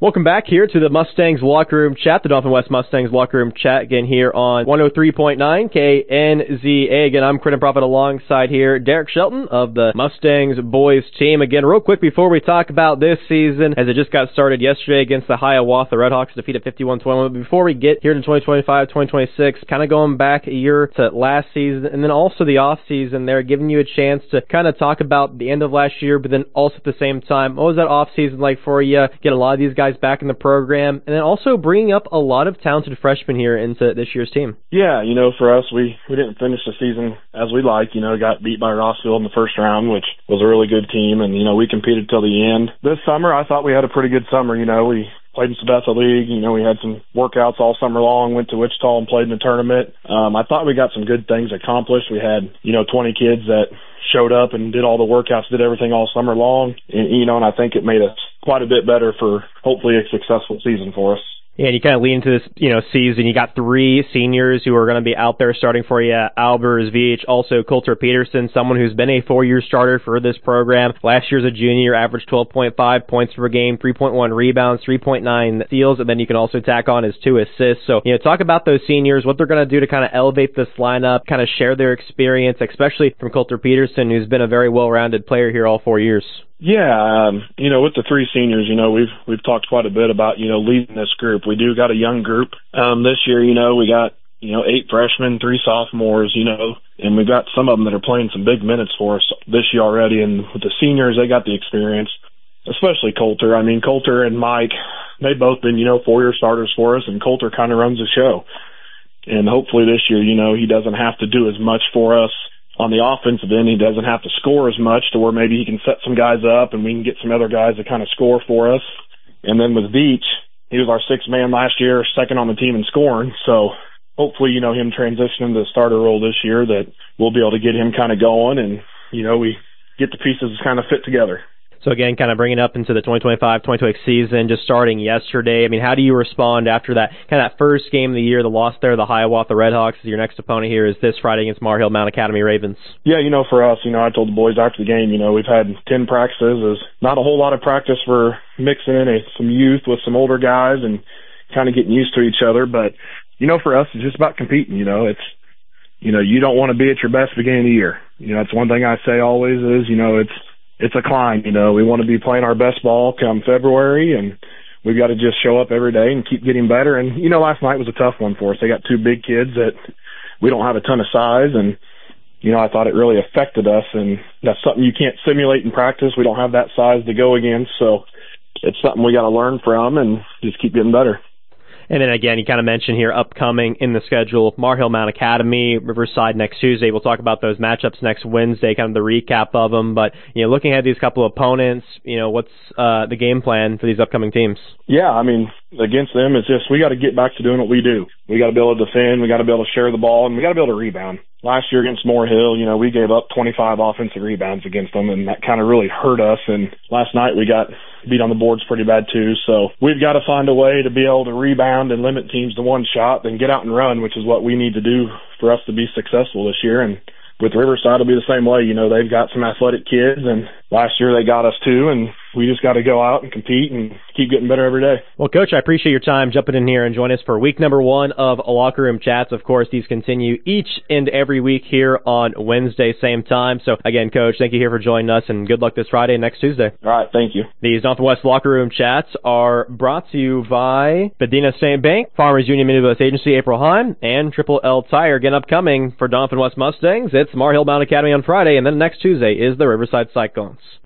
Welcome back here to the Mustangs Locker Room Chat, the Dauphin West Mustangs Locker Room Chat, again here on 103.9 KNZA. Again, I'm Quentin Prophet alongside here Derek Shelton of the Mustangs boys team. Again, real quick before we talk about this season, as it just got started yesterday against the Hiawatha Redhawks, defeated 51-21. Before we get here to 2025-2026, kind of going back a year to last season, and then also the off season there, giving you a chance to kind of talk about the end of last year, but then also at the same time, what was that off season like for you? Get a lot of these guys back in the program, and then also bringing up a lot of talented freshmen here into this year's team. Yeah, for us, we didn't finish the season as we like. Got beat by Rossville in the first round, which was a really good team, and, we competed till the end. This summer, I thought we had a pretty good summer. We played in Sabetha League. We had some workouts all summer long, went to Wichita and played in the tournament. I thought we got some good things accomplished. We had, 20 kids that showed up and did all the workouts, did everything all summer long. And I think it made us quite a bit better for hopefully a successful season for us. Yeah, and you kind of lead into this, season. You got three seniors who are going to be out there starting for you. Albers Veach, also Coulter Peterson, someone who's been a 4-year starter for this program. Last year as a junior, averaged 12.5 points per game, 3.1 rebounds, 3.9 steals, and then you can also tack on his 2 assists. So, talk about those seniors, what they're going to do to kind of elevate this lineup, kind of share their experience, especially from Coulter Peterson, who's been a very well-rounded player here all 4 years. Yeah, with the 3 seniors, we've talked quite a bit about, leading this group. We do got a young group. This year, we got, 8 freshmen, 3 sophomores, and we've got some of them that are playing some big minutes for us this year already. And with the seniors, they got the experience, especially Coulter. Coulter and Mike, they've both been, 4-year starters for us, and Coulter kind of runs the show. And hopefully this year, he doesn't have to do as much for us. On the offensive end, he doesn't have to score as much to where maybe he can set some guys up and we can get some other guys to kind of score for us. And then with Veach, he was our 6th man last year, 2nd on the team in scoring. So hopefully, him transitioning to the starter role this year, that we'll be able to get him kind of going and, we get the pieces kind of fit together. So again, kind of bringing up into the 2025-2026 season, just starting yesterday. How do you respond after that kind of that first game of the year, the loss there, the Hiawatha Redhawks? Your next opponent here is this Friday against Mar Hill Mount Academy Ravens. Yeah, for us, I told the boys after the game, we've had 10 practices. There's not a whole lot of practice for mixing in some youth with some older guys and kind of getting used to each other. But, for us, it's just about competing. You don't want to be at your best beginning of the year. That's one thing I say always is, it's a climb, we want to be playing our best ball come February, and we've got to just show up every day and keep getting better. And, last night was a tough one for us. They got 2 big kids that we don't have a ton of size, and, I thought it really affected us, and that's something you can't simulate in practice. We don't have that size to go against, so it's something we got to learn from and just keep getting better. And then again, you kind of mentioned here upcoming in the schedule, Mar Hill Mount Academy, Riverside next Tuesday. We'll talk about those matchups next Wednesday, kind of the recap of them. But, looking at these couple of opponents, what's the game plan for these upcoming teams? Yeah, against them, it's just we got to get back to doing what we do. We got to be able to defend, we got to be able to share the ball, and we got to be able to rebound. Last year against Moore Hill, we gave up 25 offensive rebounds against them, and that kind of really hurt us. And last night we got beat on the boards pretty bad too. So we've got to find a way to be able to rebound and limit teams to one shot, then get out and run, which is what we need to do for us to be successful this year. And with Riverside, it'll be the same way. They've got some athletic kids, and last year they got us too, and we just got to go out and compete and keep getting better every day. Well, Coach, I appreciate your time jumping in here and joining us for week number 1 of Locker Room Chats. Of course, these continue each and every week here on Wednesday, same time. So, again, Coach, thank you here for joining us, and good luck this Friday and next Tuesday. All right, thank you. These Dauphin West Locker Room Chats are brought to you by Medina State Bank, Farmers Union Minibus Agency, April Heim, and Triple L Tire. Again, upcoming for Dauphin West Mustangs, it's Mar Hill Mount Academy on Friday, and then next Tuesday is the Riverside Cyclones.